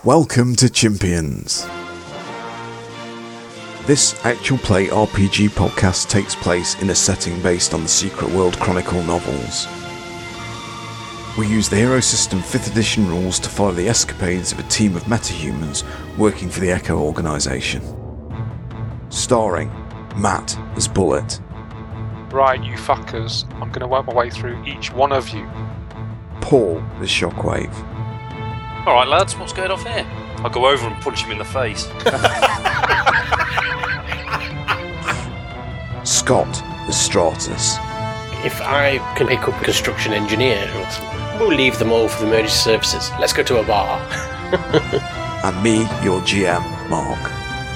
Welcome to Chimpions. This actual play RPG podcast takes place in a setting based on the Secret World Chronicle novels. We use the Hero System 5th edition rules to follow the escapades of a team of metahumans working for the Echo organisation. Starring Matt as Bullet. Right, you fuckers, I'm going to work my way through each one of you. Paul as Shockwave. Alright lads, what's going off here? I'll go over and punch him in the face. Scott as Stratus. If I can pick up a construction engineer, we'll leave them all for the emergency services. Let's go to a bar. And me, your GM, Mark.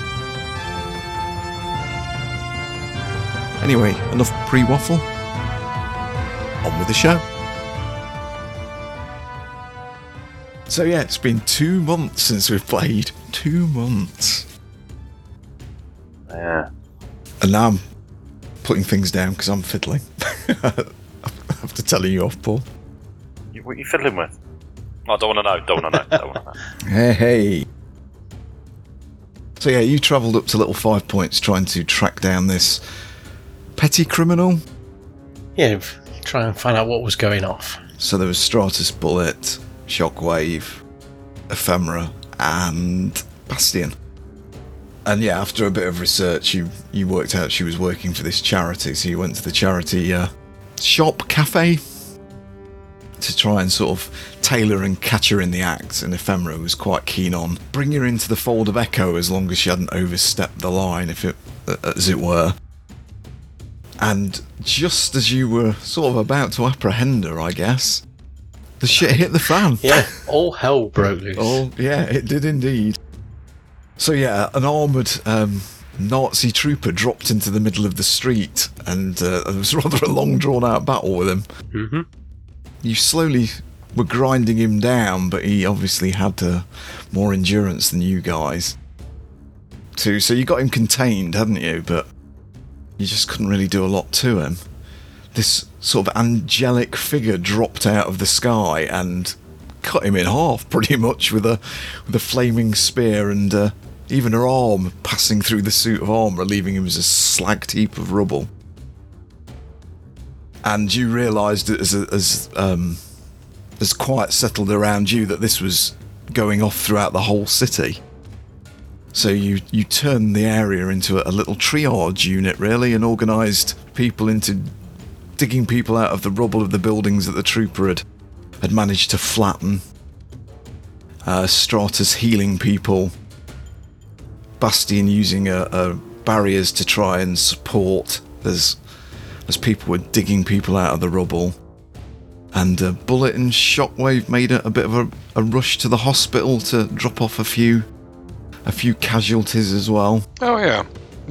Anyway, enough pre-waffle. On with the show. So yeah, it's been 2 months since we've played. 2 months. Yeah. And now I'm putting things down because I'm fiddling. After telling you off, Paul. What are you fiddling with? I don't want to know. Hey. So yeah, you travelled up to Little 5 Points trying to track down this petty criminal. Yeah, try and find out what was going off. So there was Stratus, Bullet, Shockwave, Ephemera, and Bastion. And yeah, after a bit of research, you worked out she was working for this charity, so you went to the charity shop, cafe, to try and sort of tailor and catch her in the act, and Ephemera was quite keen on bringing her into the fold of Echo as long as she hadn't overstepped the line, as it were. And just as you were sort of about to apprehend her, I guess, the shit hit the fan. Yeah, all hell broke loose. Oh, yeah, it did indeed. So yeah, an armoured Nazi trooper dropped into the middle of the street, and there was rather a long drawn-out battle with him. Mm-hmm. You slowly were grinding him down, but he obviously had more endurance than you guys. So you got him contained, hadn't you? But you just couldn't really do a lot to him. This sort of angelic figure dropped out of the sky and cut him in half, pretty much, with a flaming spear, and even her arm passing through the suit of armour, leaving him as a slagged heap of rubble. And you realised as quiet settled around you that this was going off throughout the whole city. So you turned the area into a little triage unit, really, and organised people into digging people out of the rubble of the buildings that the trooper had managed to flatten. Stratus healing people. Bastion using barriers to try and support as people were digging people out of the rubble. And Bullet and Shockwave made a bit of a rush to the hospital to drop off a few casualties as well. Oh yeah.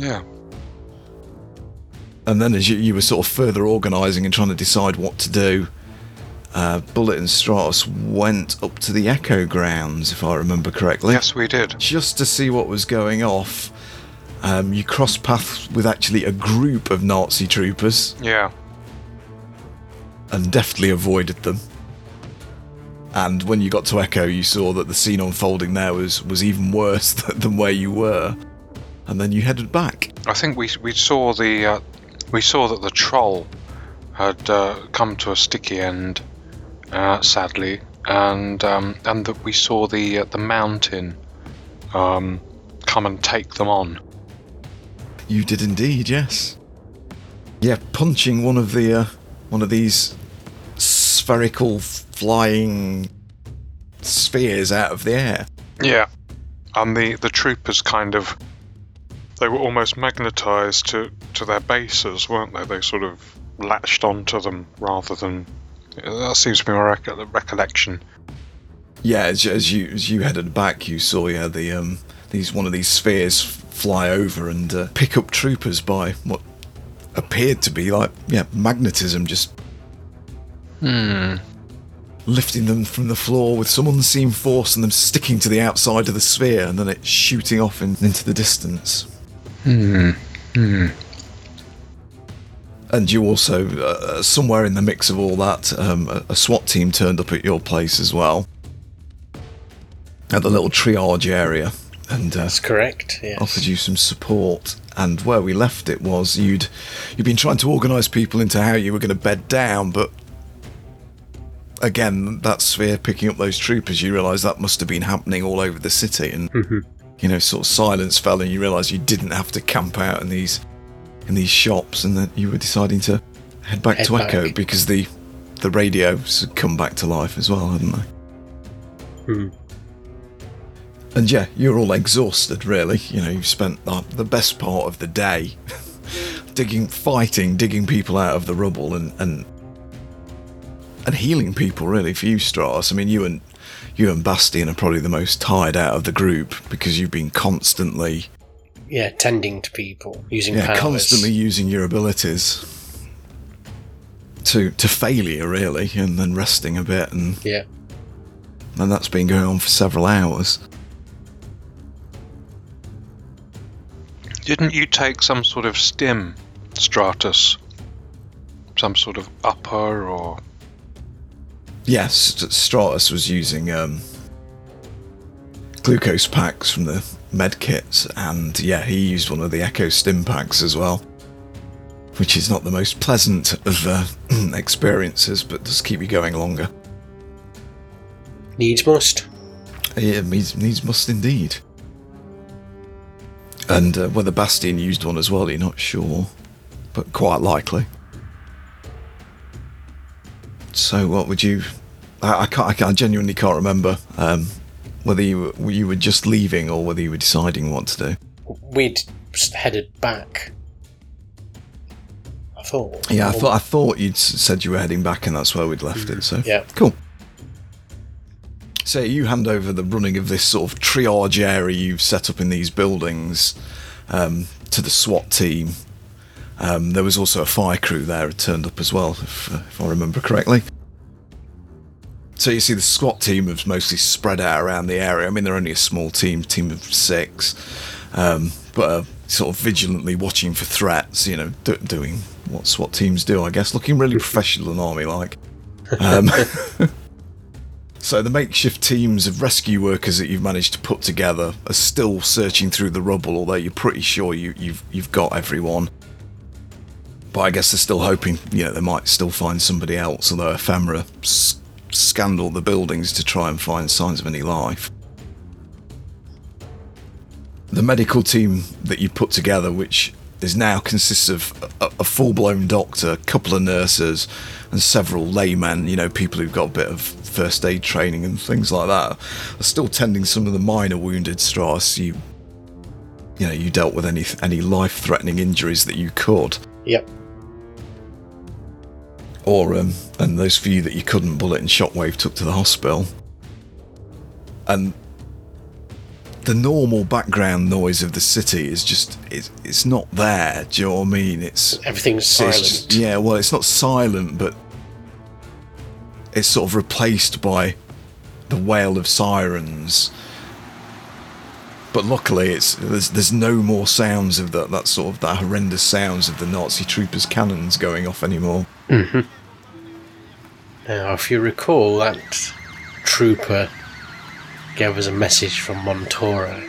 And then as you were sort of further organising and trying to decide what to do, Bullet and Stratus went up to the Echo grounds, if I remember correctly. Yes, we did. Just to see what was going off. You crossed paths with actually a group of Nazi troopers. Yeah. And deftly avoided them. And when you got to Echo, you saw that the scene unfolding there was even worse than where you were. And then you headed back. I think we saw that the troll had come to a sticky end, sadly, and that we saw the mountain come and take them on. You did indeed, yes. Yeah, punching one of these spherical flying spheres out of the air. Yeah, and the troopers they were almost magnetised to their bases, weren't they? They sort of latched onto them rather than... That seems to be my recollection. Yeah, as you headed back, you saw one of these spheres fly over and pick up troopers by what appeared to be magnetism, just lifting them from the floor with some unseen force and them sticking to the outside of the sphere and then it shooting off into the distance. And you also, somewhere in the mix of all that, a SWAT team turned up at your place as well. at the little triage area, and That's correct, yes. offered you some support. And where we left it was you'd been trying to organise people into how you were going to bed down, but again, that sphere picking up those troopers, you realise that must have been happening all over the city, and sort of silence fell, and you realised you didn't have to camp out in these shops, and that you were deciding to head back to Echo because the radios had come back to life as well, hadn't they? And yeah, you're all exhausted, really. You've spent the best part of the day digging people out of the rubble and healing people, really, for you, Stratos. I mean, you and Bastian are probably the most tired out of the group because you've been constantly... Yeah, tending to people, using powers. Constantly using your abilities to failure, really, and then resting a bit. And that's been going on for several hours. Didn't you take some sort of stim, Stratos? Some sort of upper or... Yes, Stratos was using glucose packs from the med kits, and he used one of the Echo stim packs as well, which is not the most pleasant of experiences, but does keep you going longer. Needs must. Yeah, needs must indeed. And whether Bastian used one as well, you're not sure, but quite likely. So what would you... I genuinely can't remember whether you were just leaving or whether you were deciding what to do. We'd just headed back, I thought. Yeah, I thought you'd said you were heading back, and that's where we'd left it. So yeah, cool. So you hand over the running of this sort of triage area you've set up in these buildings to the SWAT team. There was also a fire crew there that turned up as well, if I remember correctly. So you see the SWAT team have mostly spread out around the area. I mean, they're only a small team of 6, but are sort of vigilantly watching for threats, doing what SWAT teams do, I guess, looking really professional and army-like. So the makeshift teams of rescue workers that you've managed to put together are still searching through the rubble, although you're pretty sure you've got everyone. But I guess they're still hoping, they might still find somebody else, although Ephemera scanned all the buildings to try and find signs of any life. The medical team that you put together, which now consists of a full-blown doctor, a couple of nurses, and several laymen, people who've got a bit of first aid training and things like that, are still tending some of the minor wounded. Stratos, you dealt with any life-threatening injuries that you could. Yep. Or, and those few that you couldn't, Bullet and Shockwave took to the hospital. And the normal background noise of the city is just, it's not there, do you know what I mean? Everything's silent. It's not silent, but it's sort of replaced by the wail of sirens. But luckily, there's no more sounds of that horrendous sounds of the Nazi troopers' cannons going off anymore. Mm-hmm. Now, if you recall, that trooper gave us a message from Montoro.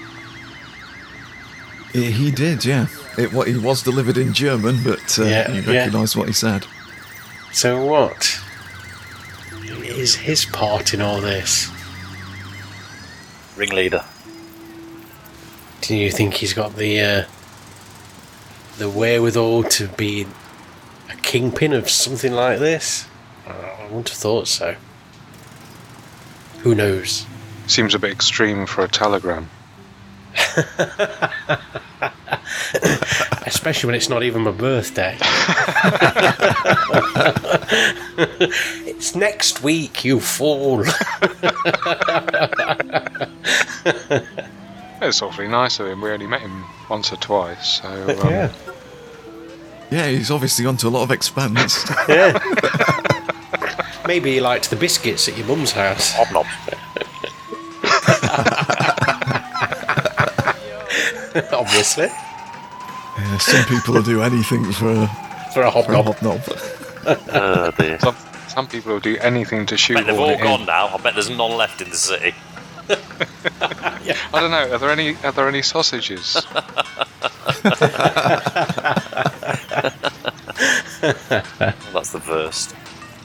He did, yeah. It was delivered in German, but you recognised what he said. So what is his part in all this? Ringleader. Do you think he's got the wherewithal to be a kingpin of something like this? I wouldn't have thought so. Who knows? Seems a bit extreme for a telegram. Especially when it's not even my birthday. It's next week, you fool. It's awfully nice of him. We only met him once or twice, so... Yeah, he's obviously gone to a lot of expense. Yeah. Maybe he liked the biscuits at your mum's house. Hobnob. Obviously. Yeah, some people will do anything for a hobnob. Some people will do anything to shoot. They've all gone now. I bet there's none left in the city. I don't know. Are there any sausages? That's the first.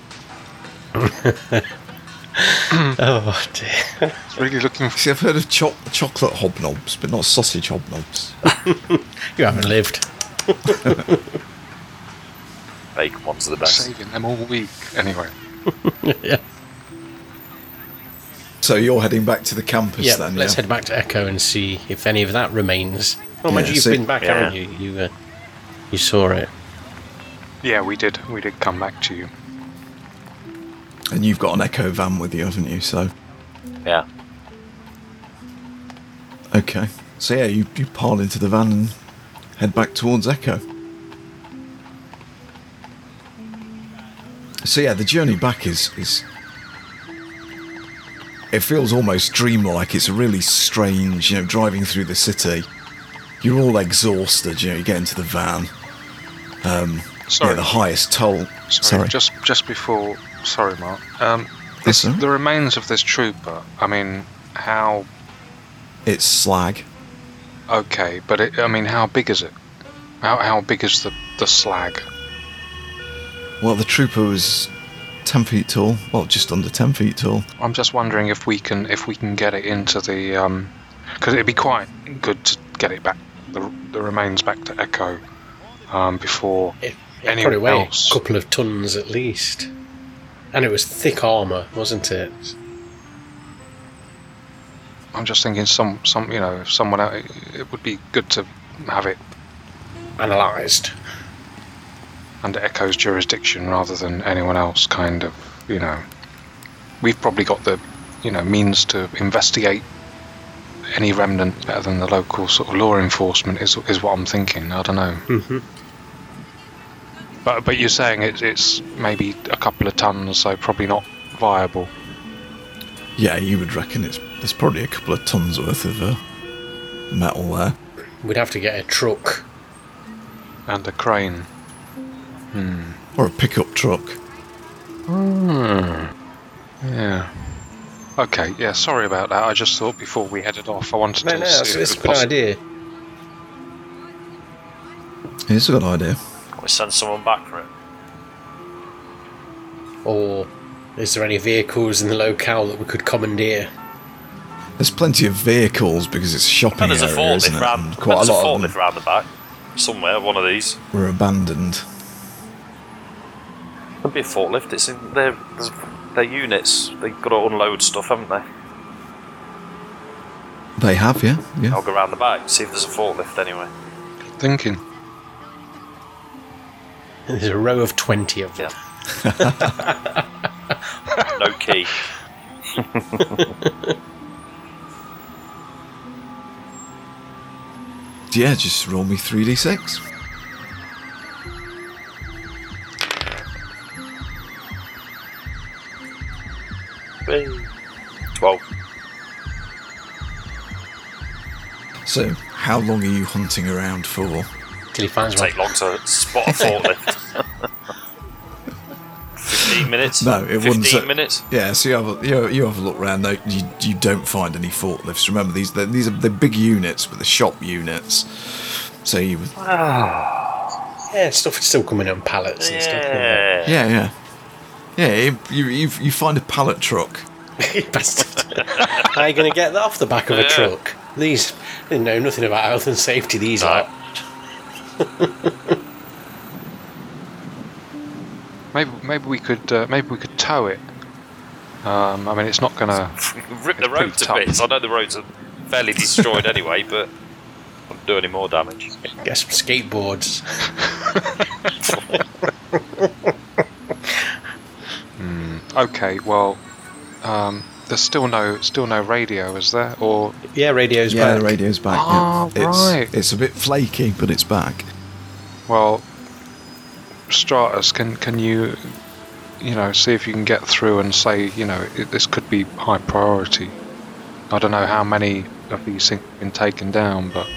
Oh dear. It's really looking for. See, I've heard of chocolate hobnobs, but not sausage hobnobs. You haven't lived. Bacon ones are the best. Saving them all week. Anyway. Yeah. So you're heading back to the campus Yeah, then, let's yeah? head back to Echo and see if any of that remains. Oh, mind Yeah, you've so- been back, haven't you? You saw it. Yeah, we did. We did come back to you. And you've got an Echo van with you, haven't you? So, Yeah. okay. So yeah, you pile into the van and head back towards Echo. So yeah, the journey back is it feels almost dreamlike. It's really strange, driving through the city. You're all exhausted, you get into the van. Sorry. The highest toll. Sorry. Just before. Sorry, Mark. That's all right. The remains of this trooper. I mean, how? It's slag. Okay, but how big is it? How big is the slag? Well, the trooper was 10 feet tall. Well, just under 10 feet tall. I'm just wondering if we can get it into the because it'd be quite good to get it back the remains back to Echo before It anyone probably weighed else. a couple of tons at least. And it was thick armour, wasn't it? I'm just thinking if someone else, it would be good to have it Analysed. under Echo's jurisdiction rather than anyone else. Kind of, we've probably got the means to investigate any remnant better than the local sort of law enforcement is what I'm thinking. I don't know. Mm-hmm. But you're saying it's maybe a couple of tons, so probably not viable. Yeah, you would reckon there's probably a couple of tons worth of metal there. We'd have to get a truck. And a crane. Or a pickup truck. Yeah. Okay, yeah, sorry about that. I just thought before we headed off, I wanted No, to it's see if it was a good possible. idea. It's a good idea. Can we send someone back for it? Or is there any vehicles in the locale that we could commandeer? There's plenty of vehicles because it's a shopping And there's a area, isn't forklift it? round. And quite a There's a lot of forklift them round the back. Somewhere, one of these. were abandoned. Could be a forklift. It's in their units. They've got to unload stuff, haven't they? They have, yeah. I'll go round the back, see if there's a forklift anyway. Thinking. There's a row of 20 of them. Yeah. No key. Yeah, just roll me 3d6. Hey. 12. So, how long are you hunting around for? Till he finds It'll one. take long to spot a forklift. 15 minutes? No, it wouldn't. 15 minutes? Yeah, so you have a look around. No, you don't find any forklifts. Remember, these are the big units, but the shop units. So you would. Yeah, stuff is still coming on pallets and stuff. Yeah. Yeah. You find a pallet truck. You bastard. How are you going to get that off the back of a Yeah. truck? These, they know nothing about health and safety, these Right. are. Maybe we could tow it. I mean, it's not gonna Rip the It's pretty road to tough. bits. I know the roads are fairly destroyed anyway, but won't do any more damage. Get some skateboards. Okay. Well, there's still no radio, is there? Or Yeah, radio's Yeah, back. the radio's back. Ah, yeah. right. It's a bit flaky, but it's back. well, Stratus, can you see if you can get through and say this could be high priority. I don't know how many of these things have been taken down, but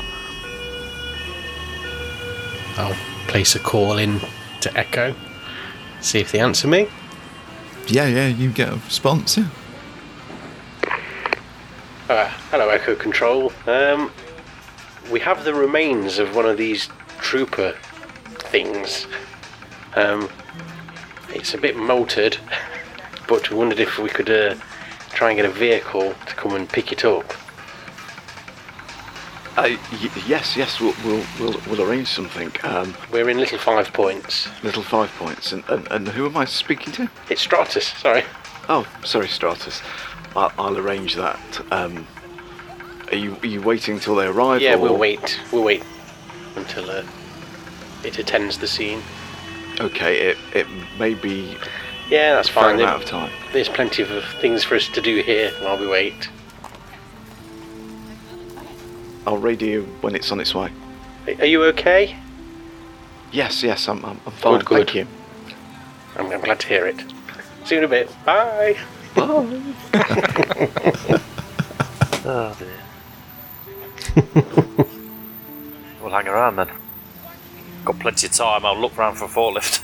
I'll place a call in to Echo. See if they answer me. Yeah, you get a response. Yeah. Hello, Echo Control. We have the remains of one of these trooper things. It's a bit motored, but we wondered if we could try and get a vehicle to come and pick it up. Yes, we'll arrange something. We're in Little 5 Points. Little 5 Points, and who am I speaking to? It's Stratus, sorry. Oh, sorry, Stratus. I'll arrange that. Are you waiting till they arrive? Yeah, or? we'll wait. We'll wait until it attends the scene. Okay, it may be. Yeah, that's a fair fine. amount of time. There's plenty of things for us to do here while we wait. I'll radio when it's on its way. Are you okay? Yes, I'm fine. Good. Thank you. I'm glad to hear it. See you in a bit. Bye. Bye. Oh dear. We'll hang around then. Got plenty of time. I'll look round for a forklift.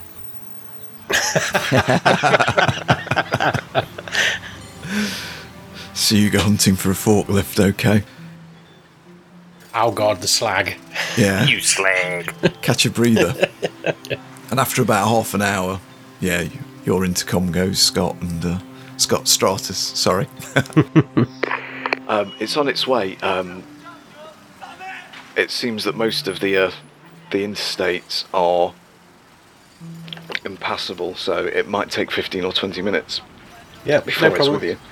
So you go hunting for a forklift, okay? Oh god, the slag. Yeah. You slag. Catch a breather. And after about half an hour, yeah, your intercom goes, Scott and Scott Stratus. Sorry. It's on its way. It seems that most of the interstates are impassable, so it might take 15 or 20 minutes Yeah, before it's with you.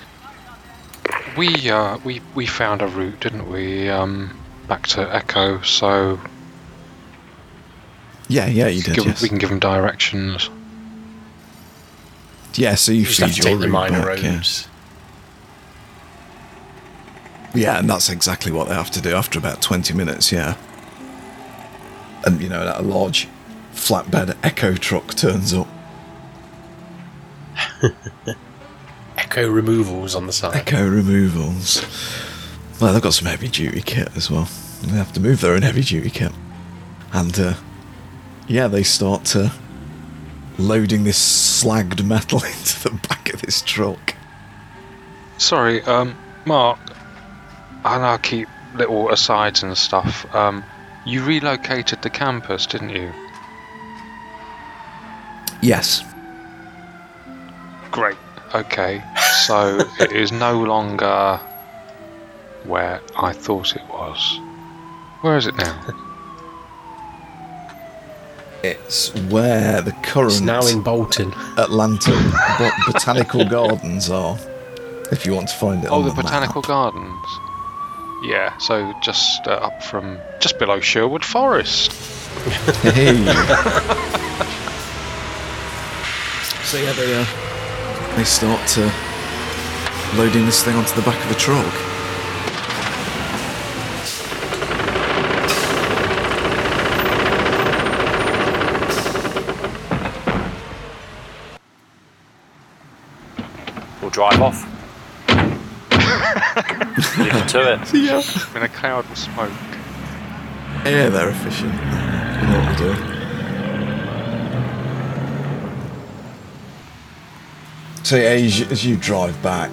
We found a route, didn't we? Back to Echo, so Yeah, you did, yes. we can give them directions. Yeah, so you just have feed to your take the route minor back, yeah. roads. Yeah, and that's exactly what they have to do after about 20 minutes, yeah. And, a large flatbed Echo truck turns up. Echo removals on the side. Echo removals. Well, they've got some heavy-duty kit as well. They have to move their own heavy-duty kit. And, they start loading this slagged metal into the back of this truck. Sorry, Mark. I know I keep little asides and stuff. You relocated the campus, didn't you? Yes. Great. Okay. So it is no longer where I thought it was. Where is it now? It's where the current It's now in Bolton. Atlanta Botanical Gardens are, if you want to find it on The the Botanical map. Gardens. Yeah, so just up from, just below Sherwood Forest. Hey. So yeah, they start loading this thing onto the back of the truck. We'll drive off. Leave it to it. Yeah. In a cloud of smoke. Yeah, they're efficient. They know what they're doing. So yeah, as you drive back,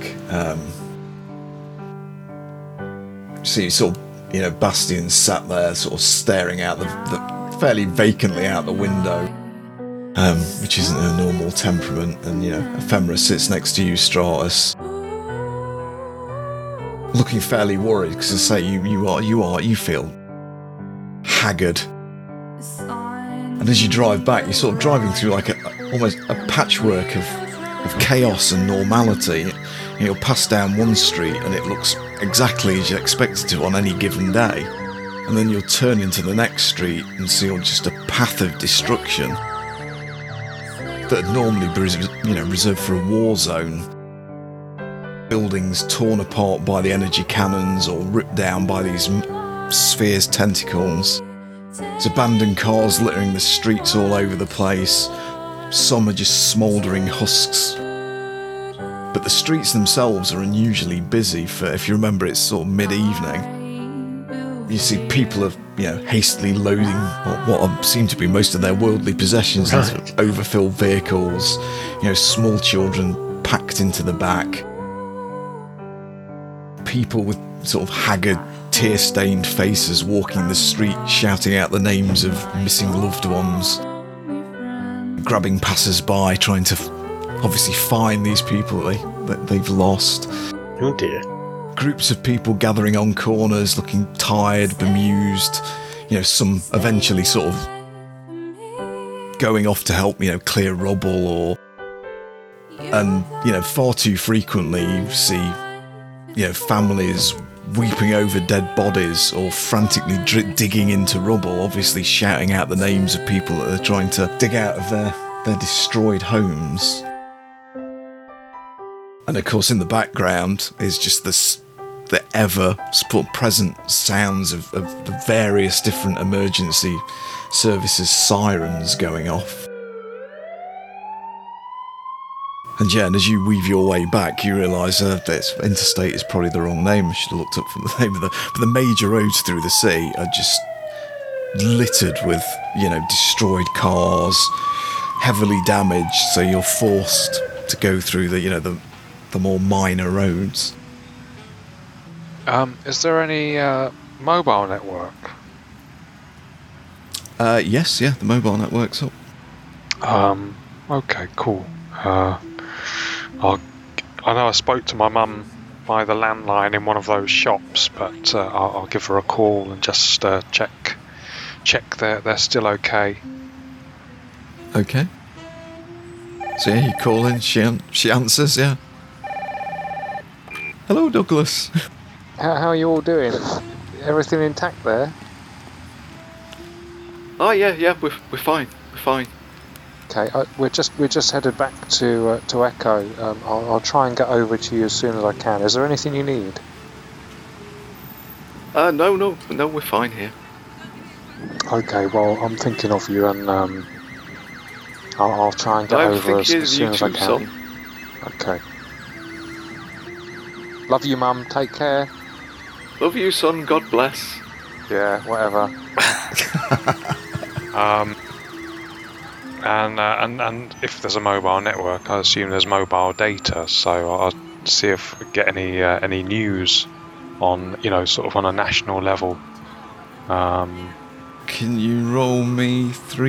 see sort of, Bastian sat there sort of staring out the fairly vacantly out the window, which isn't her normal temperament, and Ephemera sits next to you, Stratus, looking fairly worried, because I say you feel haggard. And as you drive back, you're sort of driving through like almost a patchwork of chaos and normality. You'll pass down one street and it looks exactly as you expect it to on any given day, and then you'll turn into the next street and see just a path of destruction that would normally be reserved for a war zone. Buildings torn apart by the energy cannons or ripped down by these spheres' tentacles. There's abandoned cars littering the streets all over the place. Some are just smouldering husks. But the streets themselves are unusually busy for, if you remember, it's sort of mid-evening. You see people are, hastily loading what seem to be most of their worldly possessions into overfilled vehicles. Small children packed into the back. People with sort of haggard, tear-stained faces walking the street, shouting out the names of missing loved ones, grabbing passers-by, trying to obviously find these people that they've lost. Oh dear. Groups of people gathering on corners, looking tired, bemused. Some eventually sort of going off to help, clear rubble and far too frequently you see, families weeping over dead bodies or frantically digging into rubble, obviously shouting out the names of people that they're trying to dig out of their destroyed homes. And of course in the background is just the ever present sounds of the various different emergency services sirens going off. And as you weave your way back, you realise that interstate is probably the wrong name. I should have looked up for the name of but the major roads through the city are just littered with, destroyed cars, heavily damaged, so you're forced to go through the more minor roads. Is there any mobile network? Yes, the mobile network's up. Okay, cool. I know I spoke to my mum by the landline in one of those shops, but I'll give her a call and just check they're still okay. Okay. So you call in, she answers, yeah. Hello, Douglas. How are you all doing? Everything intact there? Oh yeah, we're fine. We're fine. Okay, we're just headed back to Echo. I'll try and get over to you as soon as I can. Is there anything you need? No, we're fine here. Okay, well I'm thinking of you, and I'll try and get over as soon as I can. Son. Okay. Love you, Mum. Take care. Love you, son. God bless. Yeah, whatever. And if there's a mobile network, I assume there's mobile data. So I'll see if we get any news on, sort of on a national level. Can you roll me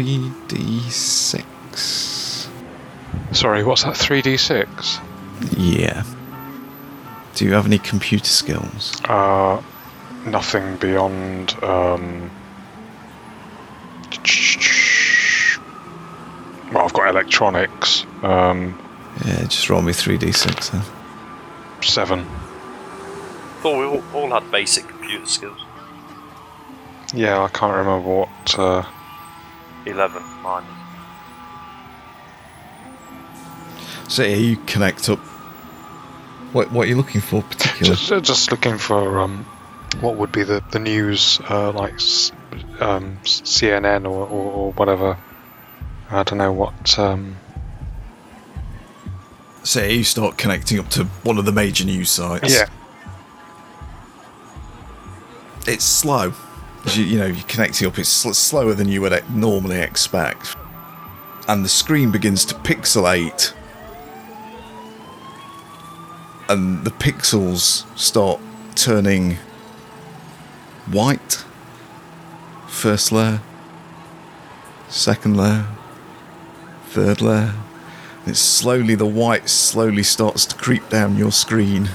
3d6? Sorry, what's that? 3d6? Yeah. Do you have any computer skills? Nothing beyond. Well, I've got electronics. Yeah, just roll me 3d6 then. 7. Thought we all had basic computer skills. Yeah, I can't remember what. 11, mine. So yeah, you connect up. What are you looking for particularly? Just looking for what would be the news, like CNN or whatever. I don't know what. So yeah, you start connecting up to one of the major news sites. Yeah. It's slow. You're connecting up. It's slower than you would normally expect, and the screen begins to pixelate. And the pixels start turning white. First layer, second layer, third layer. It's the white slowly starts to creep down your screen.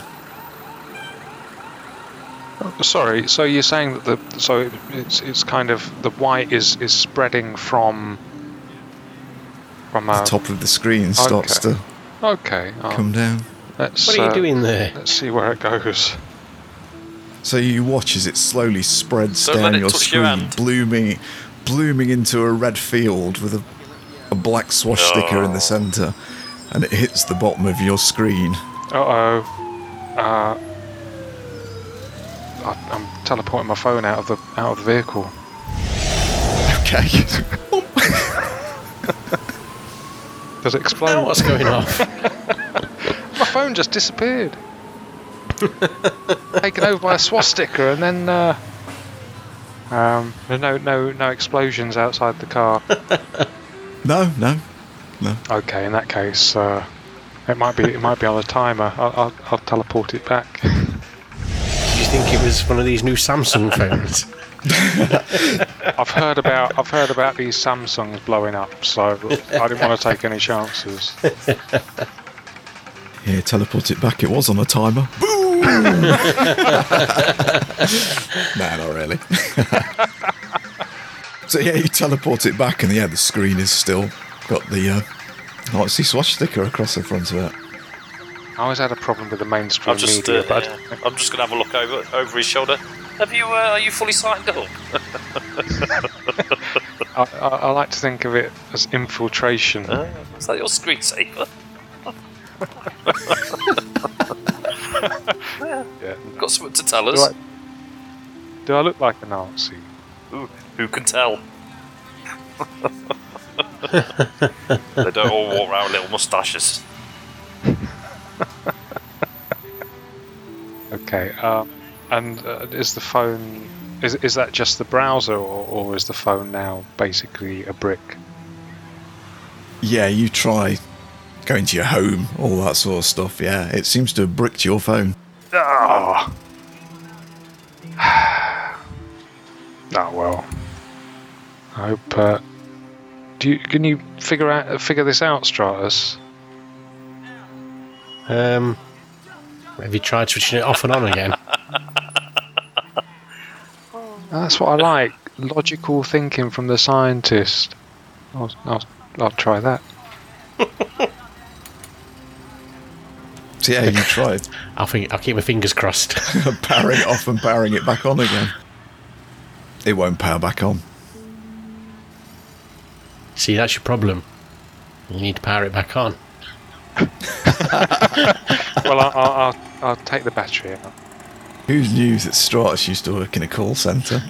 Sorry, so you're saying that it's kind of the white is spreading from The top of the screen starts to come down. What are you doing there? Let's see where it goes. So you watch as it slowly spreads Don't down let it your touch your screen, hand. blooming into a red field with a black swastika in the centre, and it hits the bottom of your screen. I'm teleporting my phone out of the vehicle. Okay. Does it explode? What's going on? My phone just disappeared. Taken over by a swastika, and then there's no explosions outside the car. No. Okay, in that case, it might be on a timer. I'll teleport it back. You think it was one of these new Samsung phones? I've heard about these Samsungs blowing up, so I didn't want to take any chances. Yeah, teleport it back. It was on a timer. Boom! Nah, not really. So yeah, you teleport it back, and yeah, the screen is still got the Nazi swastika across the front of it. I always had a problem with the mainstream I'm just, media, but I'm just going to have a look over his shoulder. Are you fully signed up? I like to think of it as infiltration. Is that your screensaver? Yeah. Got something to tell us? Do I look like a Nazi? Ooh, who can tell? They don't all walk around with little moustaches. Okay, and is the phone... Is that just the browser, or is the phone now basically a brick? Yeah, you try going to your home, all that sort of stuff. Yeah, it seems to have bricked your phone. Oh. Oh well. I hope. Can you figure this out, Stratus? Have you tried switching it off and on again? That's what I like. Logical thinking from the scientist. I'll try that. So yeah, you tried I'll keep my fingers crossed. powering it off and powering it back on again. It won't power back on. See, that's your problem. You need to power it back on. Well, I'll take the battery out. Who knew that Stratus used to work in a call centre?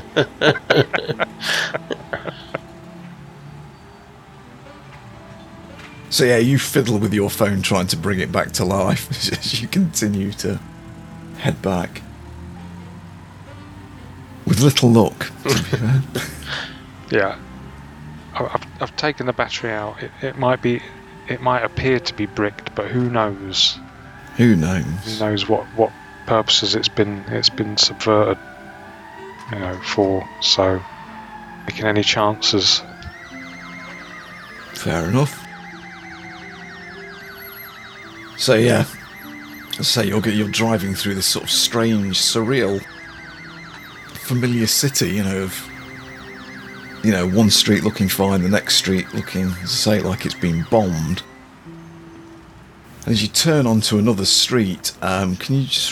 So yeah, you fiddle with your phone trying to bring it back to life as you continue to head back. With little luck, to be fair. Yeah. I've taken the battery out. It might appear to be bricked, but who knows? Who knows? Who knows what purposes it's been subverted, for. So, taking any chances. Fair enough. So yeah, you're driving through this sort of strange, surreal, familiar city, of one street looking fine, the next street looking, as I say, like it's been bombed. And as you turn onto another street, can you just